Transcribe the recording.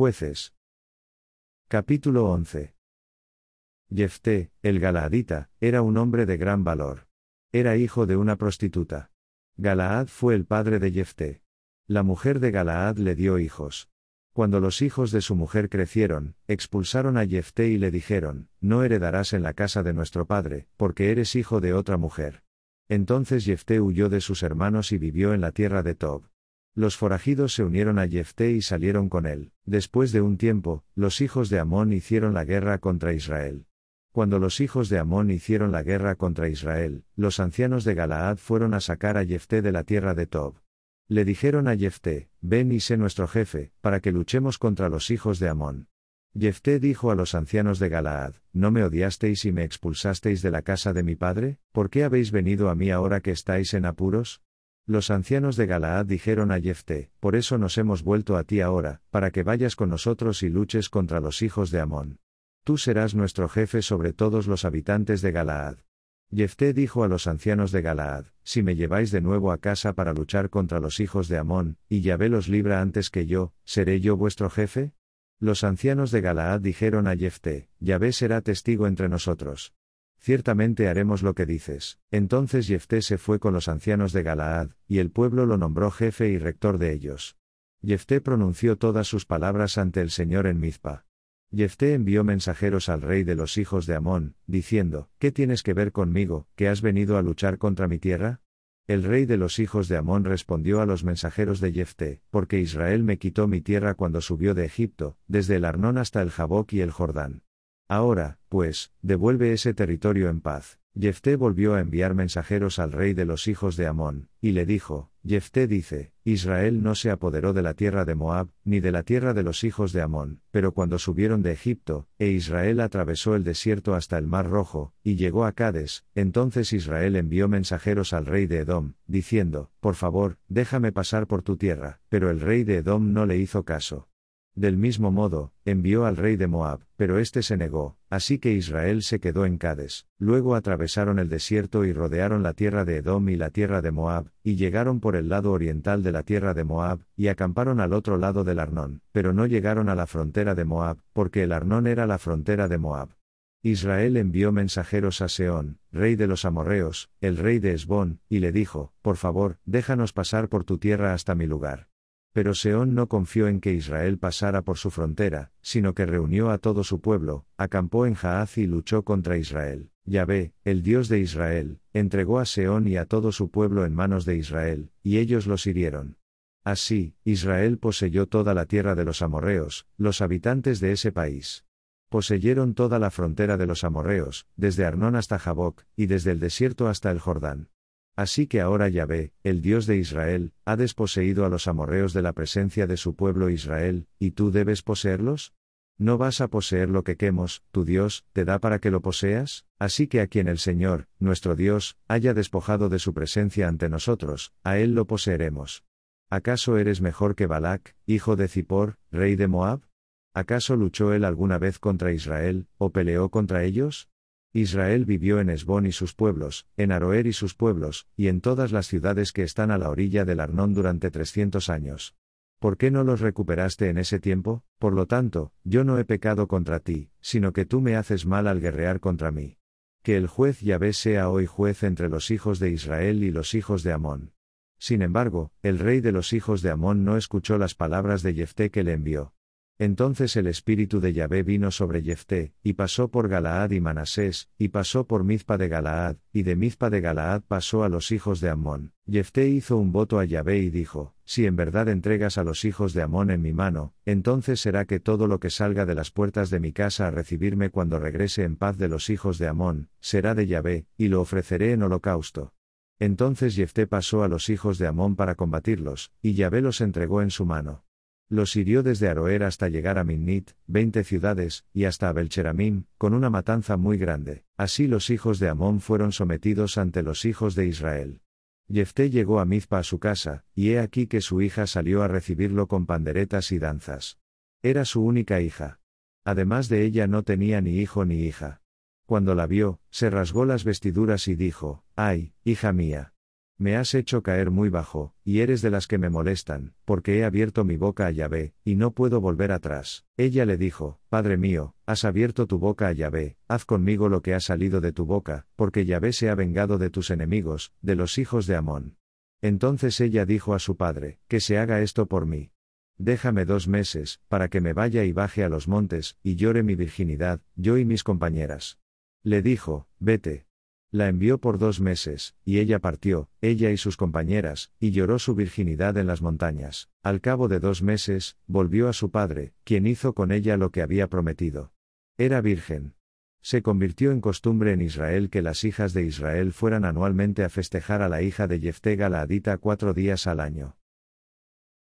Jueces. Capítulo 11. Jefté, el Galaadita, era un hombre de gran valor. Era hijo de una prostituta. Galaad fue el padre de Jefté. La mujer de Galaad le dio hijos. Cuando los hijos de su mujer crecieron, expulsaron a Jefté y le dijeron: no heredarás en la casa de nuestro padre, porque eres hijo de otra mujer. Entonces Jefté huyó de sus hermanos y vivió en la tierra de Tob. Los forajidos se unieron a Jefté y salieron con él. Después de un tiempo, los hijos de Amón hicieron la guerra contra Israel. Cuando los hijos de Amón hicieron la guerra contra Israel, los ancianos de Galaad fueron a sacar a Jefté de la tierra de Tob. Le dijeron a Jefté: ven y sé nuestro jefe, para que luchemos contra los hijos de Amón. Jefté dijo a los ancianos de Galaad: ¿no me odiasteis y me expulsasteis de la casa de mi padre? ¿Por qué habéis venido a mí ahora que estáis en apuros? Los ancianos de Galaad dijeron a Jefté: por eso nos hemos vuelto a ti ahora, para que vayas con nosotros y luches contra los hijos de Amón. Tú serás nuestro jefe sobre todos los habitantes de Galaad. Jefté dijo a los ancianos de Galaad: si me lleváis de nuevo a casa para luchar contra los hijos de Amón, y Yahvé los libra antes que yo, ¿seré yo vuestro jefe? Los ancianos de Galaad dijeron a Jefté: Yahvé será testigo entre nosotros. Ciertamente haremos lo que dices. Entonces Jefté se fue con los ancianos de Galaad, y el pueblo lo nombró jefe y rector de ellos. Jefté pronunció todas sus palabras ante el Señor en Mizpa. Jefté envió mensajeros al rey de los hijos de Amón, diciendo: ¿qué tienes que ver conmigo, que has venido a luchar contra mi tierra? El rey de los hijos de Amón respondió a los mensajeros de Jefté: porque Israel me quitó mi tierra cuando subió de Egipto, desde el Arnón hasta el Jaboc y el Jordán. Ahora, pues, devuelve ese territorio en paz. Jefté volvió a enviar mensajeros al rey de los hijos de Amón, y le dijo: Jefté dice: Israel no se apoderó de la tierra de Moab, ni de la tierra de los hijos de Amón, pero cuando subieron de Egipto, Israel atravesó el desierto hasta el Mar Rojo, y llegó a Cades, entonces Israel envió mensajeros al rey de Edom, diciendo: por favor, déjame pasar por tu tierra, pero el rey de Edom no le hizo caso. Del mismo modo, envió al rey de Moab, pero éste se negó, así que Israel se quedó en Cades. Luego atravesaron el desierto y rodearon la tierra de Edom y la tierra de Moab, y llegaron por el lado oriental de la tierra de Moab, y acamparon al otro lado del Arnón, pero no llegaron a la frontera de Moab, porque el Arnón era la frontera de Moab. Israel envió mensajeros a Sehón, rey de los amorreos, el rey de Hesbón, y le dijo: por favor, déjanos pasar por tu tierra hasta mi lugar. Pero Sehón no confió en que Israel pasara por su frontera, sino que reunió a todo su pueblo, acampó en Jaaz y luchó contra Israel. Yahvé, el Dios de Israel, entregó a Sehón y a todo su pueblo en manos de Israel, y ellos los hirieron. Así, Israel poseyó toda la tierra de los amorreos, los habitantes de ese país. Poseyeron toda la frontera de los amorreos, desde Arnón hasta Jaboc, y desde el desierto hasta el Jordán. Así que ahora Yahvé, el Dios de Israel, ha desposeído a los amorreos de la presencia de su pueblo Israel, ¿y tú debes poseerlos? ¿No vas a poseer lo que Quemos, tu Dios, te da para que lo poseas? Así que a quien el Señor, nuestro Dios, haya despojado de su presencia ante nosotros, a él lo poseeremos. ¿Acaso eres mejor que Balac, hijo de Zippor, rey de Moab? ¿Acaso luchó él alguna vez contra Israel, o peleó contra ellos? Israel vivió en Hesbón y sus pueblos, en Aroer y sus pueblos, y en todas las ciudades que están a la orilla del Arnón durante 300 años. ¿Por qué no los recuperaste en ese tiempo? Por lo tanto, yo no he pecado contra ti, sino que tú me haces mal al guerrear contra mí. Que el juez Yahvé sea hoy juez entre los hijos de Israel y los hijos de Amón. Sin embargo, el rey de los hijos de Amón no escuchó las palabras de Jefté que le envió. Entonces el espíritu de Yahvé vino sobre Jefté, y pasó por Galaad y Manasés, y pasó por Mizpa de Galaad, y de Mizpa de Galaad pasó a los hijos de Amón. Jefté hizo un voto a Yahvé y dijo: si en verdad entregas a los hijos de Amón en mi mano, entonces será que todo lo que salga de las puertas de mi casa a recibirme cuando regrese en paz de los hijos de Amón, será de Yahvé, y lo ofreceré en holocausto. Entonces Jefté pasó a los hijos de Amón para combatirlos, y Yahvé los entregó en su mano. Los hirió desde Aroer hasta llegar a Minnit, 20 ciudades, y hasta Abel-cheramim, con una matanza muy grande. Así los hijos de Amón fueron sometidos ante los hijos de Israel. Jefté llegó a Mizpa a su casa, y he aquí que su hija salió a recibirlo con panderetas y danzas. Era su única hija. Además de ella no tenía ni hijo ni hija. Cuando la vio, se rasgó las vestiduras y dijo: ¡ay, hija mía! Me has hecho caer muy bajo, y eres de las que me molestan, porque he abierto mi boca a Yahvé, y no puedo volver atrás. Ella le dijo, Padre mío, has abierto tu boca a Yahvé, haz conmigo lo que ha salido de tu boca, porque Yahvé se ha vengado de tus enemigos, de los hijos de Amón. Entonces ella dijo a su padre, que se haga esto por mí. Déjame 2 meses, para que me vaya y baje a los montes, y llore mi virginidad, yo y mis compañeras. Le dijo, vete. La envió por 2 meses, y ella partió, ella y sus compañeras, y lloró su virginidad en las montañas. Al cabo de 2 meses, volvió a su padre, quien hizo con ella lo que había prometido. Era virgen. Se convirtió en costumbre en Israel que las hijas de Israel fueran anualmente a festejar a la hija de Jefté Galaadita 4 días al año.